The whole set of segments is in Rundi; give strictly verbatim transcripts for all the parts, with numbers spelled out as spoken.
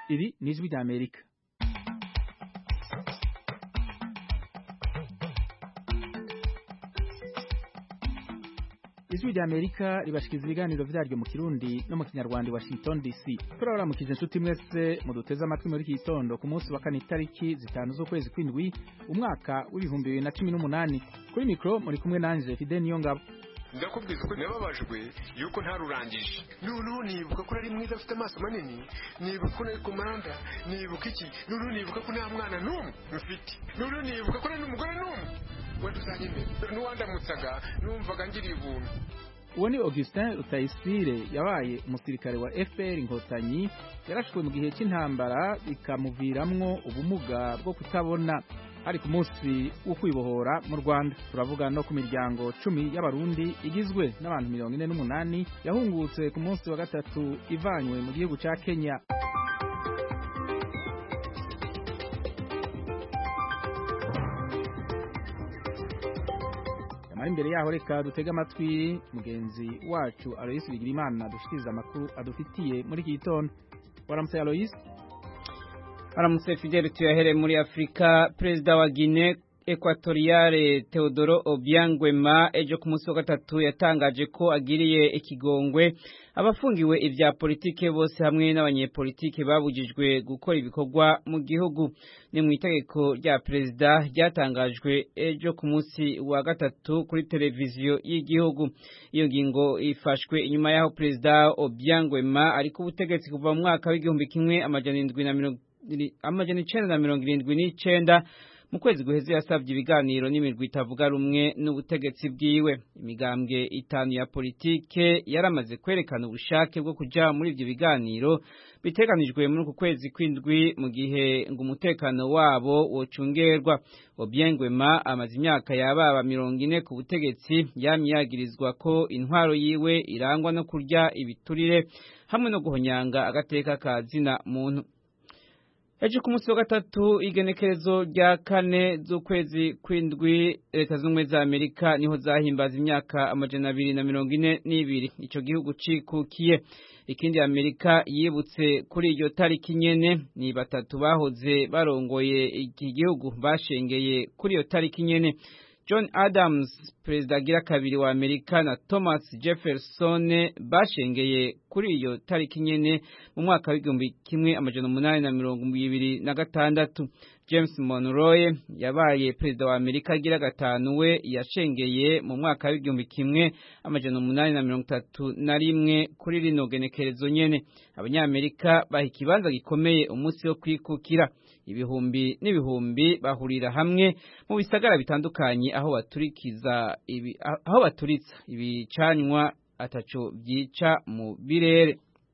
Iri ni Ijwi ry'Amerika. Ijwi ry'Amerika ribashikiza ibiganiro vyaryo mu Kirundi no mu Kinyarwanda Washington D C. Turabaramukije inshuti mwese muduteze amatwi muri iki gitondo ku munsi wa kane itariki zitanu z'ukwezi kw'indwi umwaka w'ibihumbi bibiri na cumi n'umunani. Kuri mikro muri kumwe nanje Fidel Niyongabo. Ndakubwiza ko nababajwe yuko ntarurangije. Nunu nibuka ko ari mwiza afite amaso manini, nibuka ko ari komanda, nibuka iki, nunu nibuka ko nta mwana n'umwe mfite. Nunu nibuka ko ari umugore n'umwe. Waduzanyime. Nuwandamutsaga numvaga ngiri ibuntu. Uwo ni Augustin Rutayisire yabaye umusirikare wa F P R Inkotanyi, yarashwe mu gihe cy'intambara bikamuviramwo ubumuga bwo kutabona. Ari ku munsi wo kwibohora mu Rwanda. Turavuga no ku miryango cumi y'abarundi igizwe n'abantu mirongo ine n'umunani yahungutse ku munsi wa gatatu ivanywe mu gihugu ca Kenya. Yamara imbere yaho reka dutega amatwi mugenzi wacu Alois Bigirimana dushikiriza amakuru adufitiye muri iki gitondo. Waramutse Alois. Aramutse Fidel, tuyahere muri Afrika. Perezida wa Guinea Equatoriale Teodoro Obiang Nguema ejo ku munsi wa gatatu yatangaje ko agiriye ikigongwe abafungiwe ivya politike bose hamwe n'abanyepolitike babujijwe gukora ibikorwa mu gihugu. Ni mu itegeko rya perezida ryatangajwe ejo ku munsi wa gatatu kuri televiziyo y'igihugu. Iyo ngingo ifashwe inyuma yaho Perezida Obiang Nguema ari ku butegetsi kuva mu mwaka w'igihumbi kimwe amajana indwi na mirongo amajana icenda na mirongo irindwi n'icenda. Mu kwezi guheze yasavye ibiganiro n'imirwi itavuga rumwe n'ubutegetsi bwiwe. Imigambwe itanu ya politike yaramaze kwerekana ubushake bwo kuja muri ivyo biganiro biteganijwe muri uku kwezi kw'indwi mu gihe ngo umutekano wabo wocungerwa. Obiang Nguema amaze imyaka yababa mirongo ine ku butegetsi, yamye yagirizwa ko intwaro yiwe irangwa no kurya ibiturire hamwe no guhonyanga agateka ka zina muntu. Ejo ku munsi wa gatatu igenekerezo rya kane z'ukwezi kw'indwi Leta z'Ubumwe za Amerika niho zahimbaza imyaka amajana abiri na mirongo ine n'ibiri ico gihugu cikukiye. Ikindi Amerika yibutse kuri iryo tariki nyene ni batatu bahoze barongoye iki gihugu bashengeye kuri iyo tariki nyene. John Adams, perezida agira kabiri wa Amerika, na Thomas Jefferson bashengeye kuri iyo tariki nyene mu mwaka w'igihumbi kimwe amajana umunani na mirongo ibiri na gatandatu. James Monroe yabaye perezida wa Amerika agira gatanu, we yashengeye mu mwaka w'igihumbi kimwe amajana umunani na mirongo itatu na rimwe kuri rino genekerezo nyene. Abanyamerika baha ikibanza gikomeye umunsi wo kwikukira. Ibihumbi n'ibihumbi bahurira hamwe mu bisagara bitandukanye aho baturikiza ibi aho baturitsa ibicanywa ataco byica mu birere.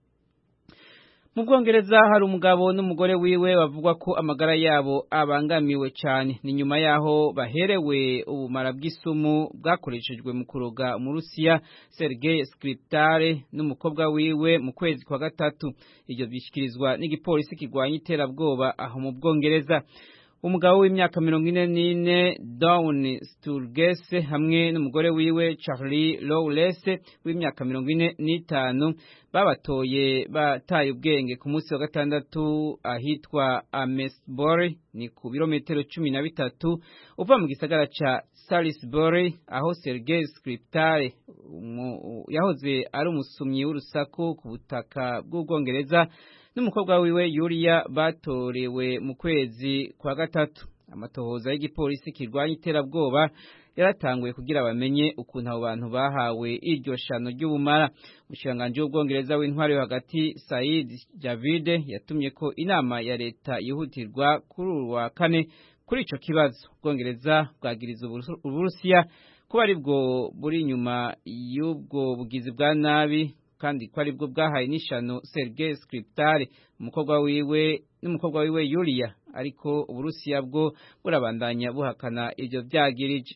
Mu Bwongereza hari umugabo n'umugore wiwe bavugwa ko amagara yabo abangamiwe cyane. Ni nyuma yaho baherewe ubumara bw'isumu bwakoreshejwe mu kuroga mu Rusiya Sergei Skripal n'umukobwa wiwe mu kwezi kwa gatatu. Ivyo bishikirizwa n'igipolisi kigwanya iterabwoba aho mu Bwongereza. Umugabo w'imyaka mirongo ine n'ine Dawn Sturgess hamwe n'umugore wiwe Charlie Lawless w'imyaka mirongo ine n'itanu babatoye bataye ubwenge ku munsi wa gatandatu ahitwa Amesbury, ni ku birometero cumi na bitatu uva mu gisagara ca Salisbury, aho Sergei Skripal yahoze ari umusumyi w'urusaku ku butaka bw'Ubwongereza n'umukobwa wiwe Yulia batorewe mu kwezi kwa gatatu. Amatohoza y'igipolisi kirwanya iterabwoba yaratanguye kugira bamenye ukuntu abo bantu bahawe iryo shano ry'ubumara. Umushikiranganji w'Ubwongereza w'intwari yo hagati Said Javid yatumye ko inama ya leta yihutirwa kuri uwa kane kuri ico kibazo. Ubwongereza bwagiriza Uburusiya kuba ari bwo buri nyuma y'ubwo bugizi bwa nabi kandi ko aribwo bwahaye n'ishano Sergei Skripal umukobwa wiwe n'umukobwa wiwe Yulia, ariko Uburusiya bwo burabandanya buhakana ivyo vyagirije.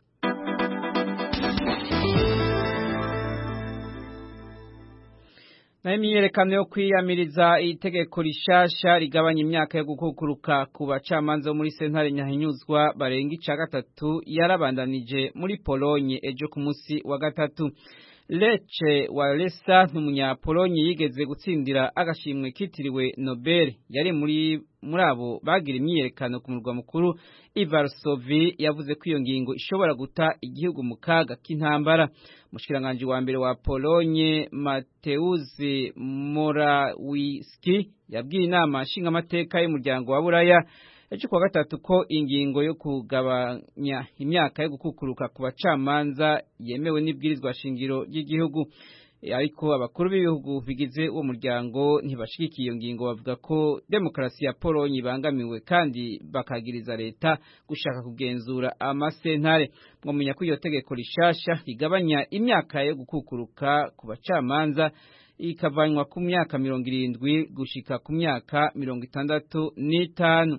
Na imyiyerekano yo kwiyamiriza itegeko rishasha rigabanya imyaka yo gukukuruka ku bacamanza bo muri sentare nyahinyuzwa barenga ica gatatu yarabandanije muri Polonye ejo ku munsi wa gatatu. Lech Walesa n'umunyapolonye yigeze gutsindira agashimwe kitiriwe Nobel yari muri muri abo bagira imyiyerekano ku murwa mukuru i Varsovie yavuze ko iyo ngingo ishobora guta igihugu mu kaga k'intambara. Mushikiranganje wa mbere wa Polonye Mateusz Morawiecki yabwiye inama nshinga amateka y'umuryango wa Buraya ejo kuwa gatatu ko ingingo yo kugabanya imyaka yo gukukuruka ku bacamanza yemewe n'ibwirizwa shingiro ry'igihugu, ariko abakuru b'ibihugu bigize uwo muryango ntibashigikiye iyo ngingo, bavuga ko demokarasi ya Polonye ibangamiwe kandi bakagiriza leta gushaka kugenzura amasentare. Mwamenya ko iyo tegeko rishasha rigabanya imyaka yo gukukuruka ku bacamanza ikavanywa ku myaka mirongo irindwi gushika ku myaka mirongo itandatu n'itanu.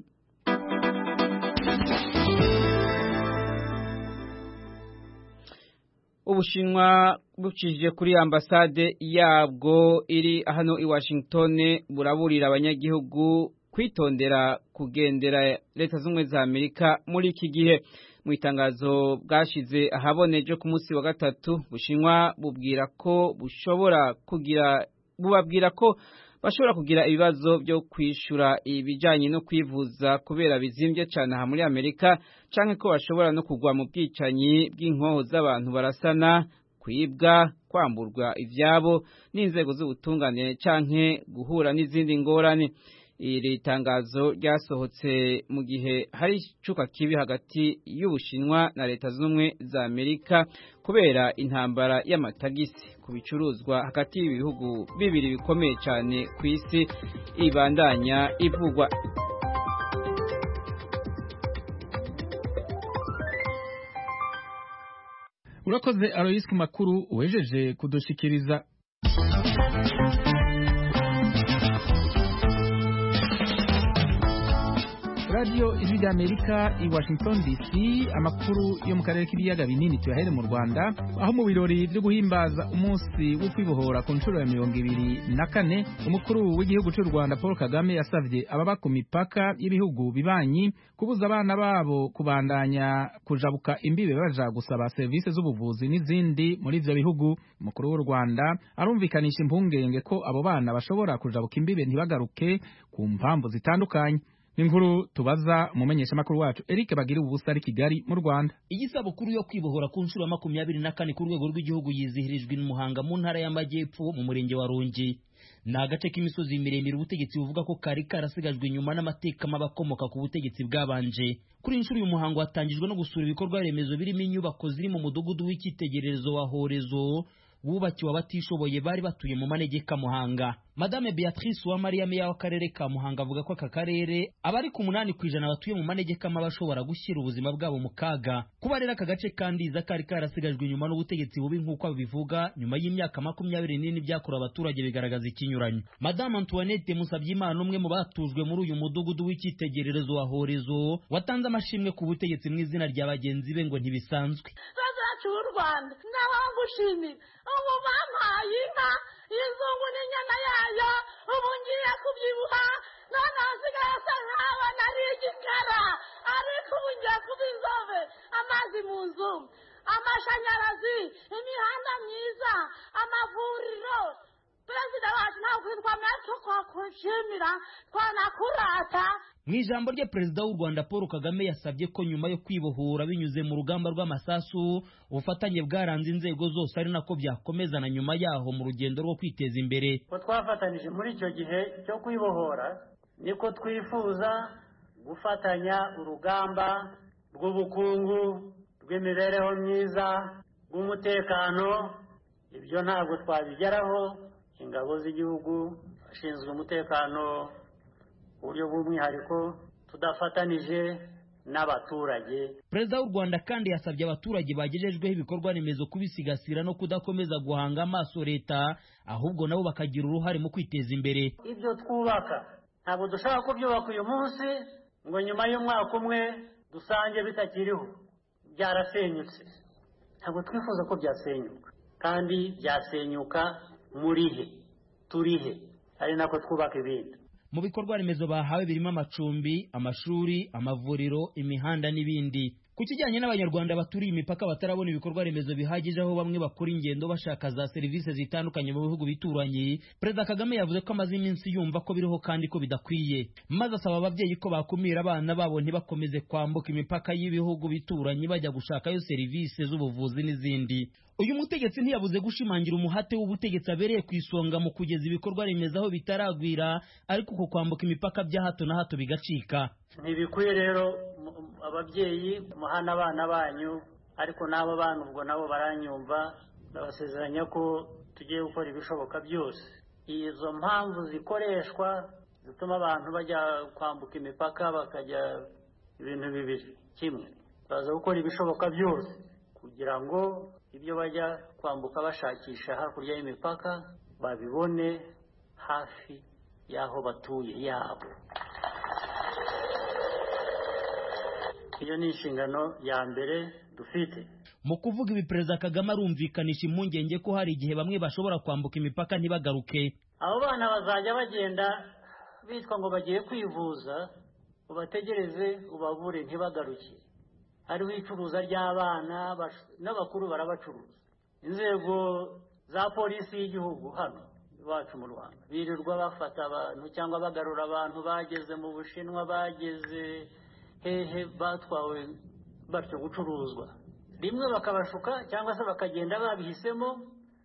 Ubushinwa bucije kuri ambasade yabwo iri hano i Washington buraburira abanyagihugu kwitondera kugendera leta z'umwe za Amerika muri iki gihe. Mu itangazo bwashize ahaboneje ku munsi wa gatatu, Bushinwa bubwira ko bushobora kugira bubabwira ko bashobora kugira ibibazo byo kwishura ibijanye no kwivuza kubera bizimbye cyane aha muri Amerika, canke ko bashobora no kugwa mu bwicanyi bw'inkoho z'abantu barasana, kwibwa, kwamburwa ivyabo n'inzego z'ubutungane canke guhura n'izindi ngorane. Iri tangazo ryasohotse mu gihe hari icuka kibi hagati y'Ubushinwa na leta z'umwe za Amerika kubera intambara y'amatagisi ku bicuruzwa hagati y'ibihugu bibiri bikomeye cyane ku isi ibandanya ivugwa. Urakoze Alois ku makuru wejeje kudushikiriza. Radio Ijwi ry'Amerika i Washington D C, amakuru yo mu karere k'ibiyaga binini tuyahere mu Rwanda, aho mu birori byo guhimbaza umunsi wo kwibohora ku nshuro ya mirongo ibiri na kane umukuru w'igihugu cy'u Rwanda Paul Kagame yasavye ababa ku mipaka y'ibihugu bibanyi kubuza abana babo kubandanya kujabuka imbibe baja gusaba service z'ubuvuzi n'izindi muri ivyo bihugu. Umukuru w'u Rwanda arumvikanisha impungenge ko abo bana bashobora kujabuka imbibe ntibagaruke ku mpamvu zitandukanye. Inkuru tubaza umumenyesha makuru wacu Eric Bagira ubusa ari Kigali mu Rwanda. Igisabukuru yo kwibohora ku nshuro ya makumyabiri na kane ku rwego rw'igihugu yizihirijwe n'Umuhanga mu ntara y'Amajyepfo mu murenge wa Rongi. Ni agace k'imisozi miremire ubutegetsi buvuga ko kari karasigajwe inyuma n'amateka mabakomoka ku butegetsi bwabanje. Kuri inshuro uyu muhango watangijwe no gusura ibikorwa remezo birimo inyubako ziri mu mudugudu w'icyitegererezo wa Horezo wubakiwe abatishoboye bari batuye mu manegeka Muhanga. Madame Beatrice Uwamariya meya w'akarere ka Muhanga avuga ko aka karere abari ku munani kwijana batuye mu manegeka bashobora gushyira ubuzima bwabo mu kaga. Kuba rero aka gace kandiza kari karasigajwe inyuma n'ubutegetsi bubi nk'uko babivuga nyuma y'imyaka makumyabiri n'ine byakorewe abaturage bigaragaza ikinyuranyo. Madame Antoinette Musabyimana umwe mu batujwe muri uyu mudugudu w'icyitegererezo wa Horezo watanze amashimwe ku butegetsi mu izina rya bagenzi be ngo ntibisanzwe. Cy'u Rwanda n'abagushimira ubu bampaye inka y'inzungu n'inyana yayo, ubu ngiye kubyibuha none hasigaye asa nk'aba nari igikara, ariko ubu ngiye kuba inzobe, amazi mu nzu, amashanyarazi, imihanda myiza, amavuriro. Perezida wacu ntabwo twamenya ko twakushimira twanakurata. Mu ijambo rye Perezida w'u Rwanda Paul Kagame yasabye ko nyuma yo kwibohora binyuze mu rugamba rw'amasasu ubufatanye bwaranze inzego zose ari nako byakomeza na nyuma yaho mu rugendo rwo kwiteza imbere. Ko twafatanije muri icyo gihe cyo kwibohora niko twifuza gufatanya urugamba rw'ubukungu, rw'imibereho myiza, rw'umutekano. Ibyo ntabwo twabigeraho. Ingabo z'igihugu ashinzwe umutekano uburyo bw'umwihariko tudafatanije n'abaturage. Perezida w'u Rwanda kandi yasabye abaturage bagejejweho ibikorwa remezo kubisigasira no kudakomeza guhanga amaso leta, ahubwo nabo bakagira uruhare mu kwiteza imbere. Ibyo twubaka ntabwo dushaka kubyubaka uyu munsi ngo nyuma y'umwaka umwe dusange bitakiriho byarasenyutse. Ntabwo twifuza ko byasenyuka, kandi byasenyuka murihe turihe ari nako twubaka ibindi. Mu bikorwa remezo bahawe birimo amacumbi, amashuri, amavuriro, imihanda n'ibindi. Ku kijyanye n'abanyarwanda baturiye imipaka batarabona ibikorwa remezo bihagije aho bamwe bakora ingendo bashaka za serivisi zitandukanye mu bihugu bituranye, Perezida Kagame yavuze ko amaze iminsi yumva ko biriho kandi ko bidakwiye, maze asaba ababyeyi ko bakumira abana babo ntibakomeze kwambuka imipaka y'ibihugu bituranye bajya gushakayo serivisi z'ubuvuzi n'izindi. Uyu mutegetsi ntiyabuze gushimangira umuhate w'ubutegetsi abereye ku isonga mu kugeza ibikorwa remezo aho bitaragwira, ariko uko kwambuka imipaka bya hato na hato bigacika. Ntibikwiye rero ababyeyi muhana abana banyu, ariko n'abo bana ubwo nabo baranyumva, ndabasezeranya ko tugiye gukora ibishoboka byose. Izo mpamvu zikoreshwa zituma abantu bajya kwambuka imipaka bakajya ibintu bibiri kimwe, baza gukora ibishoboka byose kugira ngo ibyo bajya kwambuka bashakisha hakurya y'imipaka babibone hafi y'aho batuye yabo. Iyo ni inshingano ya mbere dufite. Mu kuvuga ibi Perezida Kagame arumvikanisha impungenge ko hari igihe bamwe bashobora kwambuka imipaka ntibagaruke. Abo bana bazajya bagenda bitwa ngo bagiye kwivuza, ubategereze ubabure ntibagaruke. Hariho icuruza ry'abana n'abakuru barabacuruza. Inzego za polisi y'igihugu hano iwacu mu Rwanda birirwa bafata abantu cyangwa bagarura abantu bageze mu Bushinwa, bageze hehe, batwawe batyo gucuruzwa. Rimwe bakabashuka cyangwa se bakagenda babihisemo,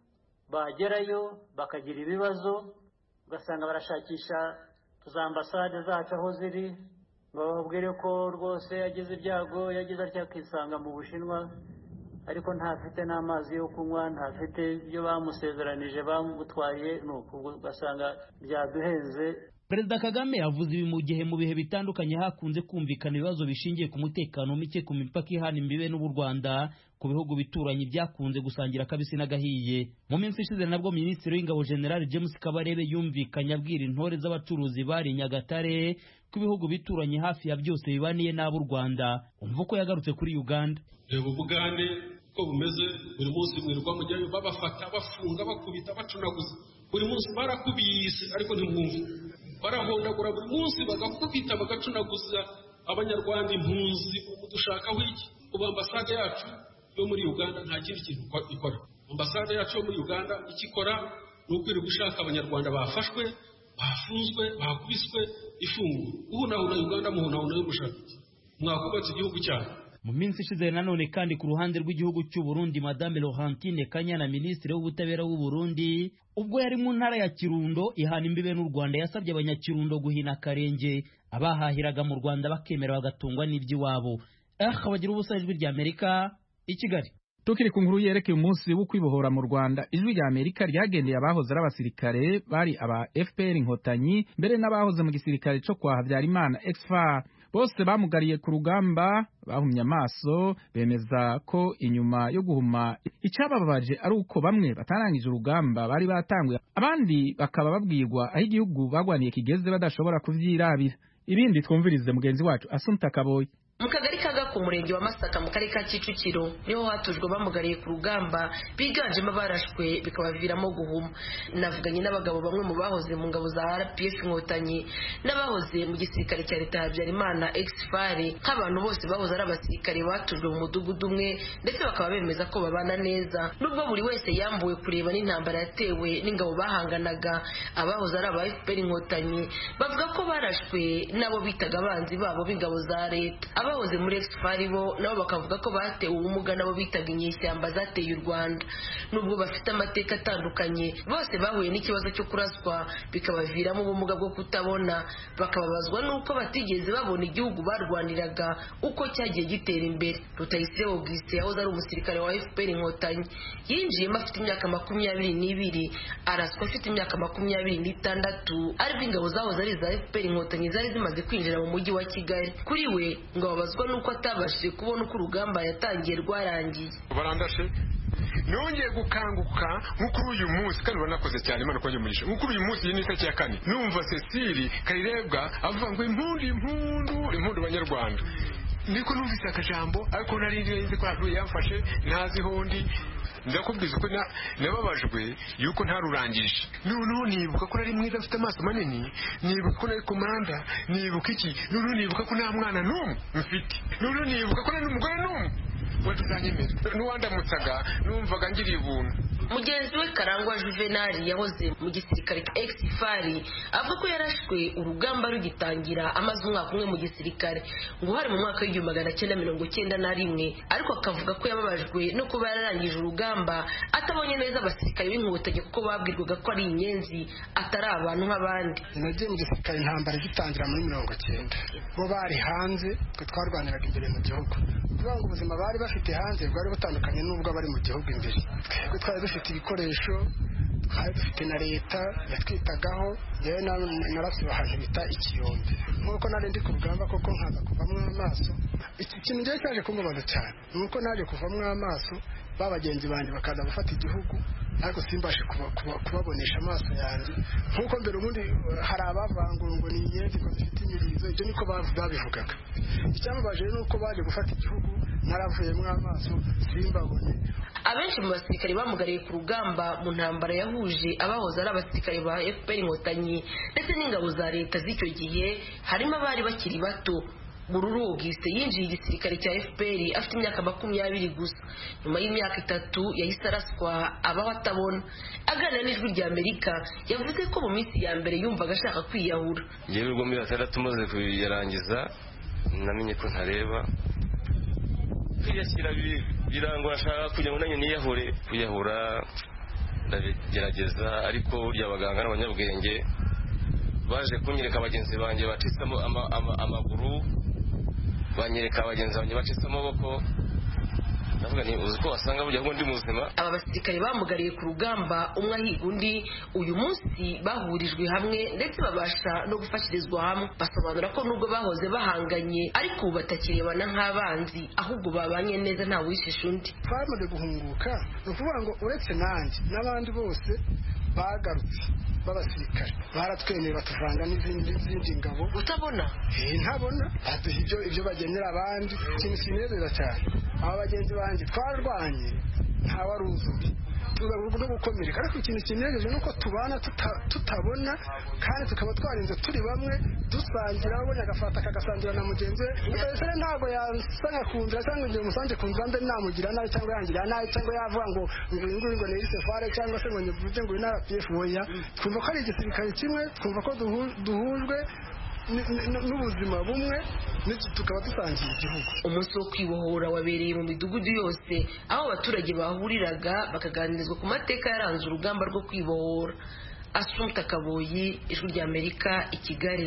bagerayo bakagira ibibazo, ugasanga barashakisha za ambasade zacu aho ziri, bababwire ko rwose yagize ibyago, yagize atya akisanga mu Bushinwa, ariko ntafite n'amazi yo kunywa, ntafite ibyo bamusezeranije bamutwaye, nuko ugasanga byaduhenze. Perezida Kagame yavuze ibi mu gihe mu bihe bitandukanye hakunze kumvikana ibibazo bishingiye ku mutekano muke ku mipaka ihana imbibe n'u Rwanda ku bihugu bituranye byakunze gusangira kabisi n'agahiye. Mu minsi ishize nabwo Minisitiri w'Ingabo General James Kabarebe yumvikanye abwira intore z'abacuruzi bari Nyagatare ko ibihugu bituranye hafi ya byose bibaniye n'ab'u Rwanda. Umva ko yagarutse kuri Uganda. Reba Ubugande ko bumeze, buri munsi mwirirwa mujyayo babafata bafunga bakubita bacunaguza, buri munsi barakubise ariko ntimwumva, barahondagura buri munsi bagakubita bagacunaguza abanyarwanda impunzi. Dushakaho iki? Ubu ambasade yacu yo muri Uganda nta kindi kintu ikora. Ambasade yacu yo muri Uganda ikikora ni ukwiriye gushaka abanyarwanda bafashwe, bafunzwe, bakubiswe, ifungwa. Uhunahuna Uganda muhunahuna yo mushaka iki? Mwakubatse igihugu cyanyu. Mu minsi ishize nanone kandi ku ruhande rw'igihugu cy'u Burundi, Madame Laurentine Kanyana, Minisitiri w'Ubutabera w'u Burundi, ubwo yari mu ntara ya Kirundo ihana imbibe n'u Rwanda, yasabye abanyakirundo guhina akarenge abahahiraga mu Rwanda bakemera bagatungwa n'iby'iwabo. Eh, bagira ubusa ijwi rya Amerika i Kigali. Tukiri ku nkuru yerekeye umunsi wo kwibohora mu Rwanda, ijwi rya Amerika ryagendeye abahoze ari abasirikare bari aba F P R Inkotanyi mbere n'abahoze mu gisirikare cyo kwa Habyarimana X F A R. Bose bamugariye ku rugamba, bahumye amaso, bemeza ko inyuma yo guhuma icababaje ari uko bamwe batarangije urugamba bari batanguye, abandi bakaba babwirwa aho igihugu bagwaniye kigeze badashobora kuvyirabira. Ibindi twumvirize mugenzi wacu Assumpta Kaboyi. Mu kagari kaga ku murenge wa Masaka mu karere ka Kicukiro niho hatujwe bamugariye ku rugamba, biganjemo barashwe bikabaviramo guhuma. Navuganye n'abagabo bamwe mu bahoze mu ngabo za R P F Inkotanyi n'abahoze mu gisirikare cya leta ya Habyarimana X F A R, nk'abantu bose bahoze ari abasirikare batujwe mu mudugudu umwe, ndetse bakaba bemeza ko babana neza nubwo buri wese yambuwe kureba n'intambara yatewe n'ingabo bahanganaga. Abahoze ari aba F P R Inkotanyi bavuga ko barashwe nabo bitaga abanzi babo b'ingabo za leta. Abahoze muri X F A R bo nabo bakavuga ko batewe ubumuga nabo bitaga inyeshyamba zateye u Rwanda. Nubwo bafite amateka atandukanye, bose bahuye n'ikibazo cyo kuraswa bikabaviramo ubumuga bwo kutabona, bakababazwa nuko batigeze babona igihugu barwaniraga uko cyagiye gitera imbere. Rutayisire Auguste yahoze ari umusirikare wa F P R Inkotanyi, yinjiyemo afite imyaka makumyabiri n'ibiri, araswa afite imyaka makumyabiri n'itandatu, ariko ingabo zahoze ari za F P R Inkotanyi zari zimaze kwinjira mu mujyi wa Kigali. Kuri we ngo babazwa nuko atabashije kubona uko urugamba yatangiye rwarangiye. Barandashe nongeye gukanguka nk'ukuri uyu munsi, kandi banakoze cyane Imana kongera umugisha. Nk'ukuri uyu munsi, iyi ni itariki ya kane, numva Cecile Kayirebwa avuga ngo impundu impundu impundu banyarwanda. Niko numvise akajambo, ariko nari nzi ko yamfashe ntazi hondi. ndakubwiza ko nababajwe yuko ntarurangije noneho nibuka ko ari mwiza afite amaso manini nibuka ko nari komanda nibuka iki noneho nibuka ko nta mwana n'umwe mfite noneho nibuka ko nari n'umugore n'umwe watuzanyemera n'uwandamutsaga numvaga ngiriye ubuntu. mugenzi we Karangwa Juvenal yahoze mu gisirikare cya Exifari avuga ko yarashwe urugamba rugitangira amaze umwaka umwe mu gisirikare ngo hari mu mwaka w'igihumbi magana cyenda mirongo cyenda na rimwe ariko akavuga ko yababajwe no kuba yararangije urugamba atabonye neza abasirikare b'inkotanyi kuko babwirwaga ko ari inyenzi atari abantu nk'abandi. nagiye mu gisirikare intambara igitangira muri mirongo cyenda bo bari hanze twe twarwaniraga imbere mu gihugu kuvuga ngo ubuzima bari bafite hanze bwari butandukanye n'ubwo bari mu gihugu imbere twebwe twari dufite ibikoresho twari dufite na leta yatwitagaho yewe narasiba ahantu bita ikiyombe nk'uko nari ndi ku rugamba koko nkaza kuvamwo amaso iki kintu ngiye cyaje kumbabaza cyane nuko naje kuvamwo amaso ba bagenzi banjye bakaza gufata igihugu ariko simbashe kubabonesha amaso yanjye nk'uko mbere ubundi hari abavangura ngo ni inyenzi ngo zifite imirizo ibyo niko babivugaga. Icyamubaje ni uko baje gufata igihugu naravuyemo amaso simbabone. Abenshi mu basirikare bamugariye ku rugamba mu ntambara yahuje abahoze ari abasirikare ba F P R Inkotanyi ndetse n'ingabo za leta z'icyo gihe harimo abari bakiri bato. Bururu Auguste yinjiye igisirikare cya F P R afite imyaka makumyabiri gusa nyuma y'imyaka itatu yahise araswa abaho atabona. Aganira n'ijwi rya Amerika yavuze ko mu minsi ya mbere yumvaga ashaka kwiyahura. Yewe ubwo muri atandatu tumaze kuyarangiza namenye ko ntareba kwiyashyira birangwa ashaka kugira ngo nanjye niyahure kuyahura ndagerageza ariko burya abaganga n'abanyabwenge baje kunyereka abagenzi banjye bacitsemo amaguru banyereka abagenzi banjye bacitse amaboko ndavuga ni uzi ko wasanga burya ngo ndi muzima. Aba basirikare bamugariye ku rugamba umwe ahiga undi uyu munsi bahurijwe hamwe ndetse babasha no gufashirizwa hamwe. Basobanura ko nubwo bahoze bahanganye ariko batakirebana nk'abanzi ahubwo babanye neza nta wishisha undi. Twamaze guhunguka ni ukuvuga ngo uretse nanjye n'abandi bose bagarutse babasirikare baratwemeye batuvanga n'izindi zindi ngabo utabona eh ntabona aduha ibyo ibyo bagenera abandi ikintu kinezeza cyane. Aba bagenzi banjye twarwanye nta waruzubi tugaruka no gukomereka ariko ikintu kinejeje nuko tubana tutabona kandi tukaba twarinze turi bamwe dusangira abonye agafata kagasangira na mugenzi we ese ntabwo yansanga kunzira cyangwa ngiye musanze kunzira mbe namugira nabi cyangwa yangira nabi cyangwa yavuga ngo ngo ngo ne isefare cyangwa se ngo nyivuze ngo ina P F oya twumva ko ari igisirikare kimwe twumva ko duhujwe n'ubuzima bumwe tukaba dusangiye igihugu. Umunsi wo kwibohora wabereye mu midugudu yose aho abaturage bahuriraga bakaganirizwa ku mateka yaranze urugamba rwo kwibohora. Asumta Kaboyi, Ijwi rya Amerika, i Kigali.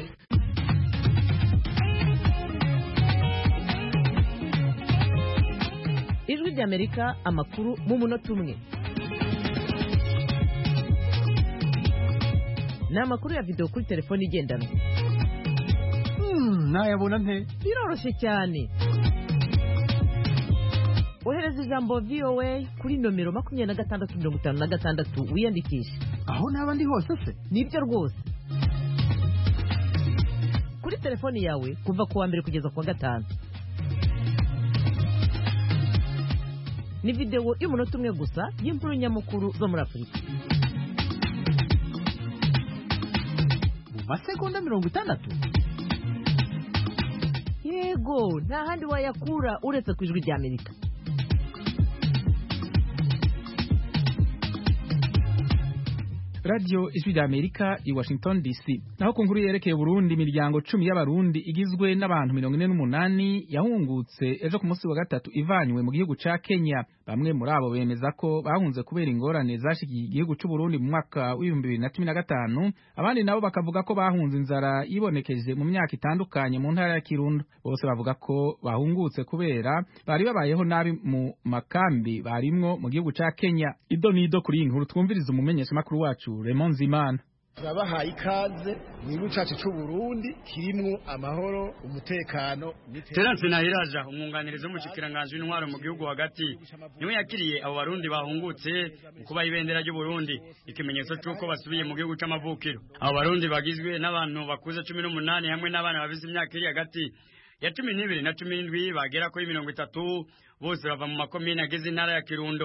Ijwi rya Amerika, amakuru mu munota umwe. Ni amakuru ya video kuri telefone igendanwa. Nayabona nte? Biroroshye cyane. Ohereza ijambo V O A kuri nomero makumyabiri na gatandatu mirongo itanu na gatandatu wiyandikishe. Aho naba ndi hose se? Nibyo rwose. Kuri telefone yawe kuva ku wa mbere kugeza ku wa gatanu. Ni video y'umunota umwe gusa y'inkuru nyamukuru zo muri Afurika. Mu masegonda mirongo itandatu. Yego, nta handi wayakura uretse ku Ijwi rya Amerika. Radio Ijwi rya Amerika i Washington D C. Naho ku nkuru yerekeye Burundi imiryango cumi y'abarundi igizwe n'abantu mirongo ine n'umunani yahungutse ejo ku munsi wa gatatu ivanywe mu gihugu ca Kenya. Bamwe muri abo bemeza ko bahunze kubera ingorane zashikiye igihugu c'u Burundi mu mwaka w'ibihumbi bibiri na cumi na gatanu, abandi nabo bakavuga ko bahunze inzara yibonekeje mu myaka itandukanye mu ntara ya Kirundo. Bose bavuga ko bahungutse kubera bari babayeho nabi mu makambi barimwo mu gihugu ca Kenya. Ido nido kuri iyi nkuru twumviriza umumenyesha makuru wacu Raymond Zimana. Turabahaye ikaze mu gihugu cyacu cy'u Burundi kirimwo amahoro, umutekano. Terence Nahiraja umwunganirizo w'umushikiranganje w'intwaro mu gihugu hagati niwe yakiriye abo barundi bahungutse mu kuba ibendera ry'u Burundi, ikimenyetso cy'uko basubiye mu gihugu c'amavukiro. Abo barundi bagizwe n'abantu bakuze cumi n'umunani hamwe n'abana bafite imyaka iri hagati ya cumi n'ibiri na cumi n'indwi bagera kuri mirongo itatu, bose bava mu makomine agize intara ya Kirundo.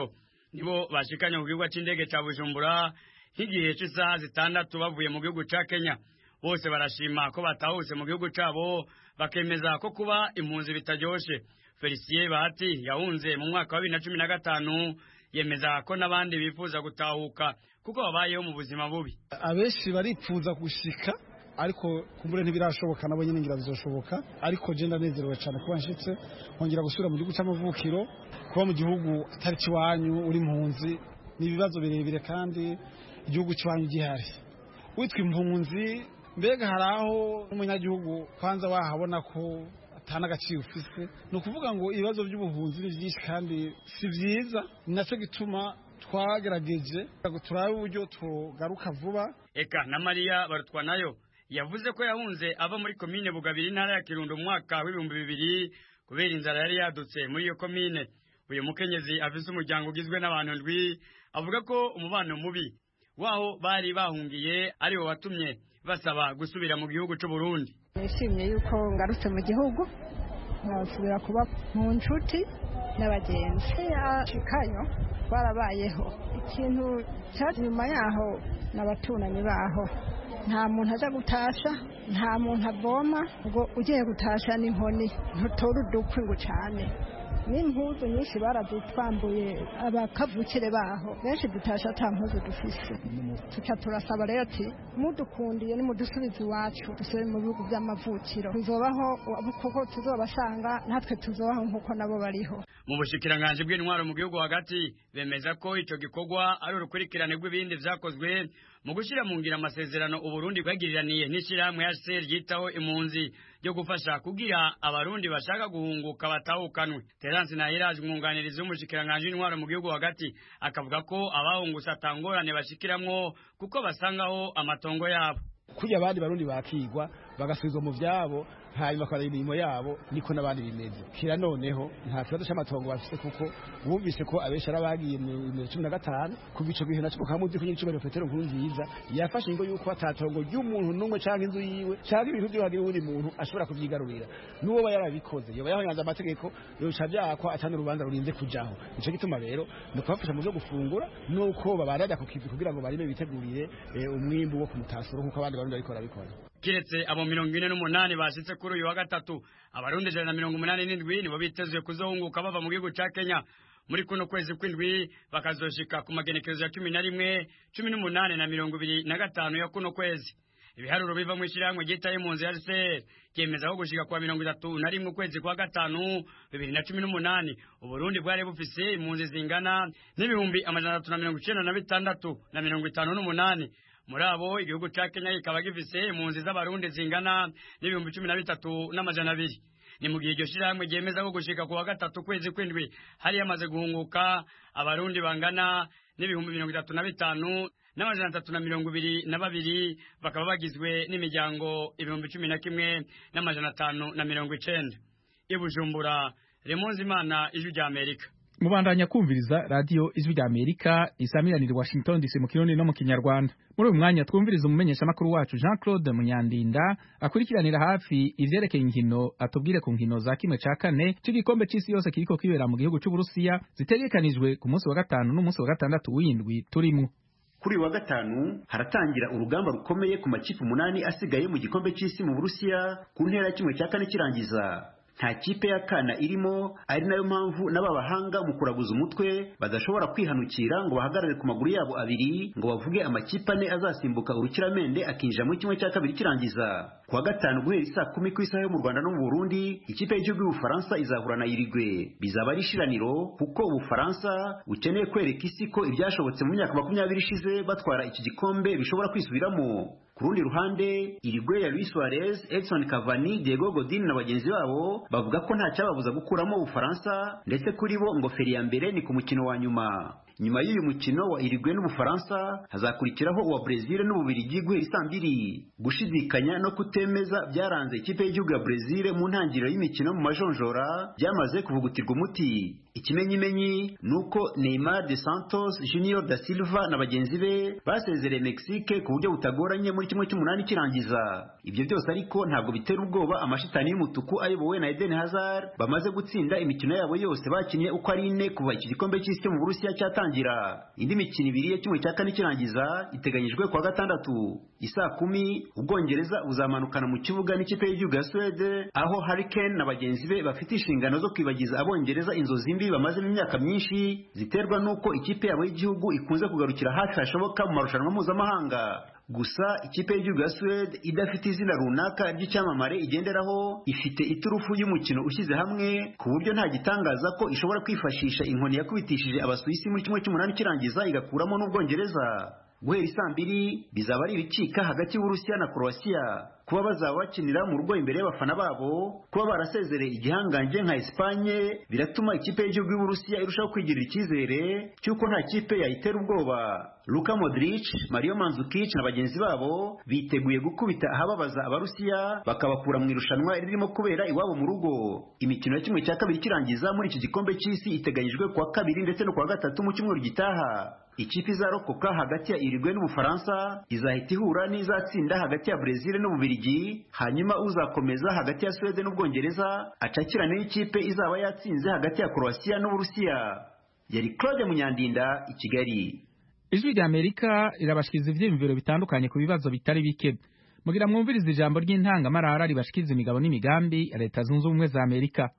nibo bashikanye ku kibuga c'indege ca Bujumbura nk'igihe c'isaha zitandatu bavuye mu gihugu ca Kenya. Bose barashima ko batahuse mu gihugu cabo bakemeza ko kuba impunzi bitaryoshe. Felicien Bahati yahunze mu mwaka wa bibiri na cumi na gatanu yemeza ko n'abandi bifuza gutahuka kuko babayeho mu buzima bubi. Abenshi baripfuza gushika ariko kumbure ntibirashoboka nabo nyine ngira bizoshoboka, ariko je ndanezerewe cyane kuba nshitse nkongera gusubira mu gihugu c'amavukiro. Kuba mu gihugu atari ciwanyu uri impunzi ni ibibazo birebire kandi igihugu ciwanyu gihari. Witwa impunzi mbega haraho umunyagihugu kwanza wahabona ko atana agaciro ufise, ni ukuvuga ngo ibibazo by'ubuhunzi ni byinshi kandi si byiza. Ni nacyo gituma twagerageje turabe uburyo tugaruka vuba. Eka na Maria Barutwanayo yavuze ko yahunze ava muri komine Bugabira intara ya Kirundo mu mwaka w'ibihumbi bibiri kubera inzara yari yadutse muri iyo komine. Uyu mukenyezi afise umuryango ugizwe n'abantu ndwi, avuga ko umubano mubi waho bari bahungiye ari wo watumye basaba gusubira mu gihugu cy'u Burundi. Nishimye yuko ngarutse mu gihugu nkasubira kuba mu nshuti n'abagenzi. Ashikayo barabayeho ikintu cyari nyuma yaho n'abaturanyi baho. Nta muntu aza gutasha, nta muntu avoma ngo ugiye gutasha n'inkoni ntutora udukwi ngo cyane. N'impuzu nyinshi barazitwambuye abakavukire baho, benshi dutasha ata mpuzu dufise. Tuca turasaba rero ati mudukundiye nimudusubize iwacu dusubire mu bihugu by'amavukiro, tuzobaho kuko tuzobasanga natwe tuzobaho nk'uko nabo bariho. Mu bushikiranganje bw'intwaro mu gihugu hagati bemeza ko ico gikorwa ari urukurikirane rw'ibindi vyakozwe mu gushira mu ngira amasezerano Uburundi bwagiriraniye n'ishirahamwe ya C R ryitaho impunzi ryo gufasha kugira abarundi bashaka guhunguka batahukanwe. Terence Nahiraje umwunganirizi w'umushikiranganje w'intwaro mu gihugu hagati akavuga ko abahungutse atangorane bashikiramwo kuko basangaho amatongo yabo. Kujya abandi barundi bakigwa bagasubizwa mu vyabo hanyuma bakora imirimo yabo, niko n'abandi bimeze. Kira noneho nta kibazo cy'amatongo bafise kuko bumvise ko abesha arabagiye mu cumi na gatanu kuva ico gihe naco kamuzi ko nyicubero Petero Nkurunziza yafashe ingo yuko atatongo ry'umuntu numwe canke inzu yiwe canke ibintu byo hagira undi muntu ashobora kuvyigarurira. Nuwo bayarabikoze yoba yahanyanza amategeko yoca byakwa atana urubanza rurinze kujaho. Ico gituma rero no kubafasha mu byo gufungura nuko babarada ku kivi kugira ngo barime bitegurire umwimbu wo kumutasuro kuko abandi barundi bariko barabikora. Kiretse abo mirongo ine n'umunani bashitse kuri uyu wa gatatu, abarundi ijana na mirongo umunani n'indwi nibo bitezwe kuzohunguka bava mu gihugu ca Kenya muri kuno kwezi kw'indwi, bakazoshika ku magenekerezo ya cumi na rimwe, cumi n'umunani na mirongo ibiri na gatanu ya kuno kwezi. Ibiharuro biva mu ishirahamwe ryitaye impunzi ya R C R ryemeza ko gushika kwa mirongo itatu na rimwe ukwezi kwa gatanu bibiri na cumi n'umunani Uburundi bwari bufise impunzi zingana n'ibihumbi amajana atatu na mirongo icenda na bitandatu na mirongo itanu n'umunani. Muri abo igihugu ca Kenya kikaba gifise impunzi z'abarundi zingana n'ibihumbi cumi na bitatu n'amajana abiri. Ni mu gihe iryo shirahamwe ryemeza ko gushika ku wa gatatu kwezi kw'indwi hari yamaze guhunguka abarundi bangana n'ibihumbi mirongo itatu na bitanu n'amajana atatu na mirongo ibiri na babiri, bakaba bagizwe n'imiryango ibihumbi cumi na kimwe n'amajana atanu na mirongo icenda. I Bujumbura, Remonzi Imana, Ijwi rya Amerika. Mubandanya kumviriza radio Ijwi rya Amerika isamiranira Washington D C mu Kirundi no mu Kinyarwanda. Muri uyu mwanya twumviriza umumenyesha makuru wacu Jean Claude Munyandinda akurikiranira hafi ivyerekeye inkino, atubwire ku nkino za kimwe ca kane c'igikombe c'isi yose kiriko kibera mu gihugu c'u Burusiya zitegekanijwe ku munsi wa gatanu n'umunsi wa gatandatu w'indwi turimwo. Kuri wa gatanu haratangira urugamba rukomeye ku makipe umunani asigaye mu gikombe c'isi mu Burusiya ku ntera kimwe cya kane kirangiza. Nta kipe ya kana irimo, ari nayo mpamvu n'aba bahanga mu kuraguza umutwe badashobora kwihanukira ngo bahagarare ku maguru yabo abiri ngo bavuge amakipe ane azasimbuka urukiramende akinjira muri kimwe cya kabiri kirangiza. Kuwa gatanu guhera isaa kumi ku isaha yo mu Rwanda no mu Burundi, ikipe y'igihugu y'Ubufaransa izahura na Uruguay. Bizaba ari ishiraniro kuko Ubufaransa bukeneye kwereka isi ko ibyashobotse mu myaka makumyabiri ishize batwara iki gikombe bishobora kwisubiramo. Ku rundi ruhande, Uruguay ya Luis Suarez, Edson Cavani, Diego Godin na bagenzi babo bavuga ko nta cyababuza gukuramo Ubufaransa, ndetse kuri bo ngo feri ya mbere ni ku mukino wa nyuma. Nyuma y'uyu mukino wa Uruguay n'Ubufaransa hazakurikiraho uwa Brazil n'Ububirigi guhera saa mbiri. Gushidikanya no kutemeza byaranze ikipe y'igihugu ya Brazil mu ntangiriro y'imikino mu majonjora byamaze kuvugutirwa umuti. Ikimenyimenyi nuko Neymar de Santos Junior da Silva na bagenzi be basezereye Mexique ku buryo butagoranye muri kimwe cy'umunani kirangiza. Ibyo byose ariko ntabwo bitera ubwoba amashitani y'umutuku ayobowe na Eden Hazard bamaze gutsinda imikino yabo yose bakinnye uko ari ine kuva iki gikombe cy'isi mu Burusiya cyatangiye. gutangira. Indi mikino ibiri ya kimwe cya kane kirangiza iteganyijwe kuwa gatandatu isaa kumi. Ubwongereza buzamanukana mu kibuga n'ikipe y'igihugu ya Suède, aho Harry Kane na bagenzi be bafite inshingano zo kwibagiza abongereza inzozi mbi bamaze imyaka myinshi ziterwa n'uko ikipe yabo y'igihugu ikunze kugarukira hafi hashoboka mu marushanwa mpuzamahanga. Gusa ikipe y'igihugu ya Suède idafite izina runaka ry'icyamamare igenderaho, ifite iturufu y'umukino ushyize hamwe ku buryo nta gitangaza ko ishobora kwifashisha inkoni yakubitishije Abasuwisi muri kimwe cy'umunani kirangiza igakuramo n'Ubwongereza. Guhera isaa mbiri bizaba ari ibicika hagati y'Uburusiya na Croatia. Kuba bazaba bakinira mu rugo imbere y'abafana babo, kuba barasezereye igihanganje nka Espagne, biratuma ikipe y'igihugu y'Uburusiya irushaho kwigirira icyizere cy'uko nta kipe yayitera ubwoba. Luka Modric, Mario Mandzukic na bagenzi babo biteguye gukubita ahababaza Abarusiya bakabakura mu irushanwa ririmo kubera iwabo mu rugo. Imikino ya kimwe cya kabiri kirangiza muri iki gikombe cy'isi iteganyijwe kuwa kabiri ndetse no kuwa gatatu mu cyumweru gitaha. Ikipe izarokoka hagati ya Uruguay n'Ubufaransa izahita ihura n'izatsinda hagati ya Brazil n'Ububirigi, hanyuma uzakomeza hagati ya Suède n'Ubwongereza acakirane n'ikipe izaba yatsinze hagati ya Croatia n'Uburusiya. Yari Claude Munyandinda, i Kigali. Ijwi rya Amerika irabashikiza ivyiyumviro bitandukanye ku bibazo bitari bike. Mugira mwumviriza ijambo ry'intangamarara ribashikiza imigabo n'imigambi ya Leta Zunze Ubumwe za Amerika.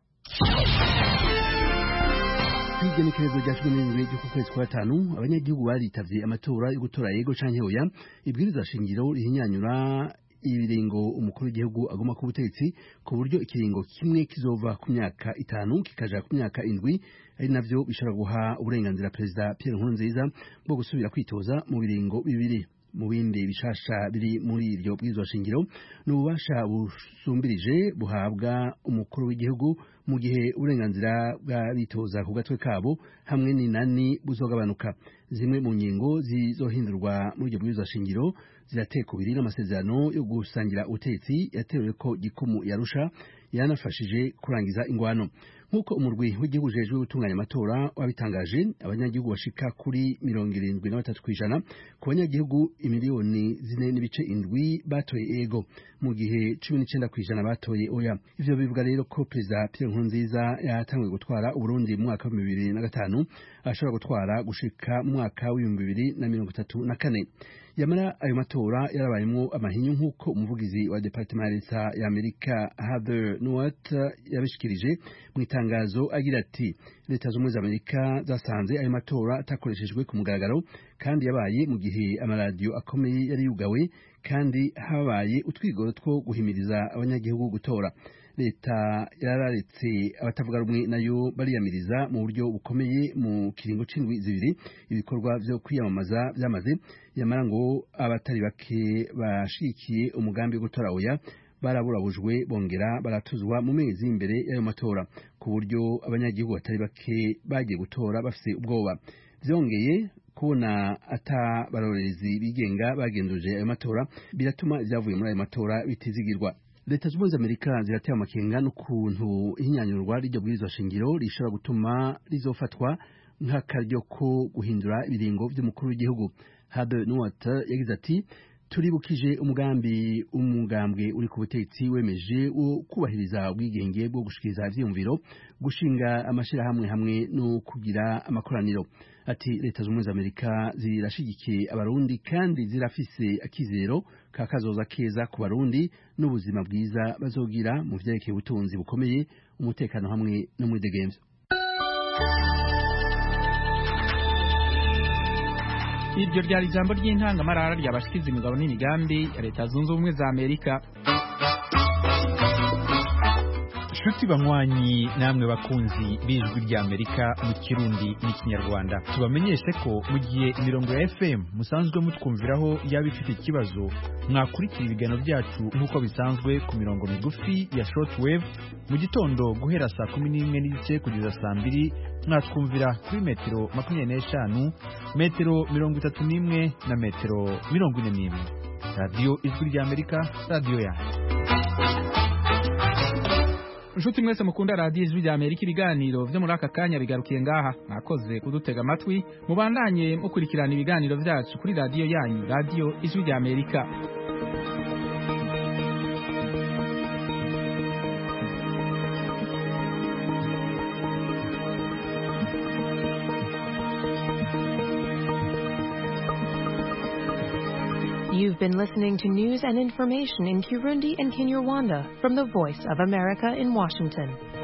Igenekerezo rya cumi n'indwi ryo ku kwezi kwa gatanu, abanyagihugu baritavye amatora yo gutora yego canke oya ibwiriza shingiro rihinyanyura ibiringo umukuru w'igihugu agoma ku butegetsi, ku buryo ikiringo kimwe kizova ku myaka itanu kikaja ku myaka indwi, ari navyo bishobora guha uburenganzira Perezida Pierre Nkurunziza bwo gusubira kwitoza mu biringo bibiri. Mu bindi bishasha biri muri iryo bwirizwa shingiro n'ububasha busumbirije buhabwa umukuru w'igihugu mu gihe uburenganzira bw'abitoza ku gatwe kabo hamwe n'inani buzogabanuka. Zimwe mu ngingo zizohindurwa muri iryo bwirizwa shingiro zirateka ubiri n'amasezerano yo gusangira ubutegetsi yatewe ko gikumu yarusha yanafashije kurangiza ingwano. Nkuko umurwi w'igihugu ujejwe gutunganya amatora wabitangaje, abanyagihugu bashika kuri mirongo irindwi na batatu kw'ijana ku banyagihugu imiliyoni zine n'ibice indwi batoye ego, mu gihe cumi n'icenda kw'ijana batoye oya. Ivyo bivuga rero ko Perezida Pierre Nkurunziza yatanguye gutwara Uburundi mu mwaka wa bibiri na gatanu, ashobora gutwara gushika mu mwaka w'ibihumbi bibiri na mirongo itatu na kane. Yamara ayo matora yarabayemwo amahinyu nk'uko umuvugizi wa Departement ya Leta ya Amerika Heather Nauert yabishikirije mu itangazo agira ati, Leta z'Ubumwe za Amerika zasanze ayo matora atakoreshejwe ku mugaragaro kandi yabaye mu gihe amaradiyo akomeye yari yugawe kandi habaye utwigoro two guhimiriza abanyagihugu gutora. Leta yararetse abatavuga rumwe nayo bariyamiriza mu buryo bukomeye mu kiringo c'indwi zibiri ibikorwa vyo kwiyamamaza vyamaze, yamara ngo abatari bake bashikiye umugambi wo gutora oya baraburabujwe bongera baratuzwa mu mezi imbere y'ayo matora, ku buryo abanyagihugu batari bake bagiye gutora bafise ubwoba. Vyongeye kubona ata barorerezi bigenga bagenduje ayo matora biratuma ivyavuye muri ayo matora bitizigirwa. Leta z'Ubumwe za Amerika zirateye amakenga n'ukuntu ihinyanyurwa ry'iryo bwirizwa shingiro rishobora gutuma rizofatwa nk'akaryo ko guhindura ibiringo vy'umukuru w'igihugu. Heather Nauert yagize ati, turibukije umugambi umugambwe uri ku butegetsi wemeje wo kubahiriza ubwigenge bwo gushikiriza ivyiyumviro, gushinga amashirahamwe hamwe no kugira amakoraniro. Ati, Leta z'Ubumwe za Amerika zirashigikiye abarundi kandi zirafise akizero ka kazoza keza ku barundi n'ubuzima bwiza bazogira mu vyerekeye ubutunzi bukomeye, umutekano hamwe no mwidegemvyo. Iryo ryari ijambo ry'intangamarara ryabashikiza imigabo n'imigambi ya Leta Zunze Ubumwe za Amerika. Shuti banywanyi namwe bakunzi b'ijwi rya Amerika mu Kirundi n'Ikinyarwanda, tubamenyeshe ko mu gihe imirongo ya F M musanzwe mutwumviraho yaba ifite ikibazo, mwakurikira ibiganiro byacu nk'uko bisanzwe ku mirongo migufi ya shortwave mu gitondo guhera saa kumi n'imwe n'igice kugeza saa mbiri, mwatwumvira kuri metero makumyabiri n'eshanu, metero mirongo itatu n'imwe na metero mirongo ine n'imwe. Radio Ijwi rya Amerika, radio yanyu. Nshuti mwese mukunda Radio Ijwi rya Amerika, ibiganiro vyo muri aka kanya bigarukiye ngaha. Mwakoze kudutega amatwi, mubandanye mukurikirana ibiganiro vyacu kuri radio yanyu, Radio Ijwi rya Amerika. You've been listening to news and information in Kirundi and Kinyarwanda from the Voice of America in Washington.